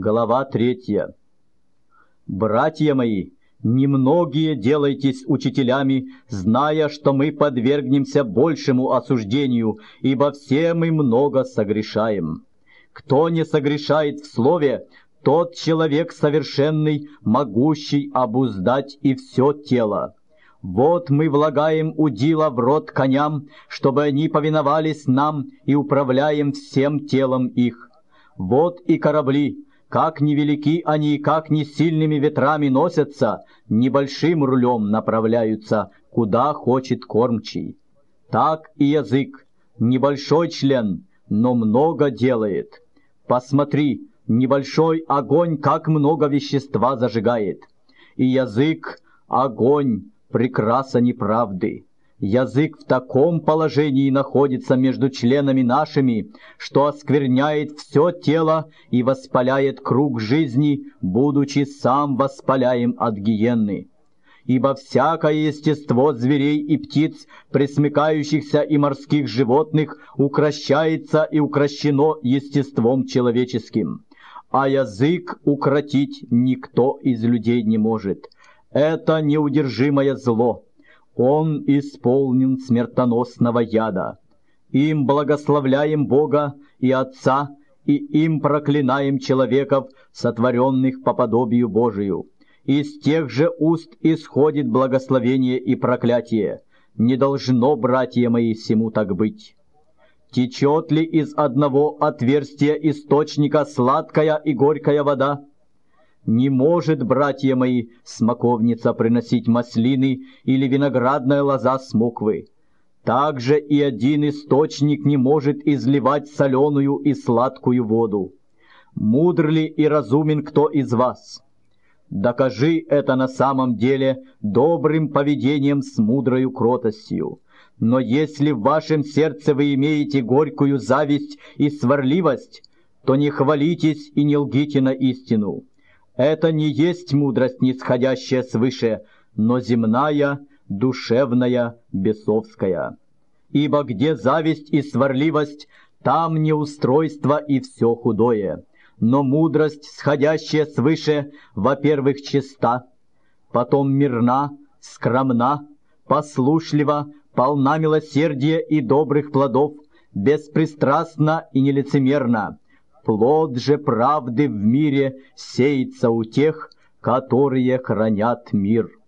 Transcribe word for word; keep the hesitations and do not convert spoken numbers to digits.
Глава третья. Братья мои, немногие делайтесь учителями, зная, что мы подвергнемся большему осуждению, ибо все мы много согрешаем. Кто не согрешает в слове, тот человек совершенный, могущий обуздать и все тело. Вот мы влагаем удила в рот коням, чтобы они повиновались нам, и управляем всем телом их. Вот и корабли, как невелики они, как не сильными ветрами носятся, небольшим рулем направляются, куда хочет кормчий. Так и язык, небольшой член, но много делает. Посмотри, небольшой огонь, как много вещества зажигает. И язык — огонь, прекраса неправды. Язык в таком положении находится между членами нашими, что оскверняет все тело и воспаляет круг жизни, будучи сам воспаляем от гиенны. Ибо всякое естество зверей и птиц, пресмыкающихся и морских животных, укрощается и укрощено естеством человеческим. А язык укротить никто из людей не может. Это неудержимое зло. Он исполнен смертоносного яда. Им благословляем Бога и Отца, и им проклинаем человеков, сотворенных по подобию Божию. Из тех же уст исходит благословение и проклятие. Не должно, братья мои, сему так быть. Течет ли из одного отверстия источника сладкая и горькая вода? Не может, братья мои, смоковница приносить маслины или виноградная лоза смоквы. Также и один источник не может изливать соленую и сладкую воду. Мудр ли и разумен кто из вас? Докажи это на самом деле добрым поведением с мудрою кротостью. Но если в вашем сердце вы имеете горькую зависть и сварливость, то не хвалитесь и не лгите на истину. Это не есть мудрость, нисходящая свыше, но земная, душевная, бесовская. Ибо где зависть и сварливость, там неустройство и все худое. Но мудрость, сходящая свыше, во-первых, чиста, потом мирна, скромна, послушлива, полна милосердия и добрых плодов, беспристрастна и нелицемерна. Плод же правды в мире сеется у тех, которые хранят мир.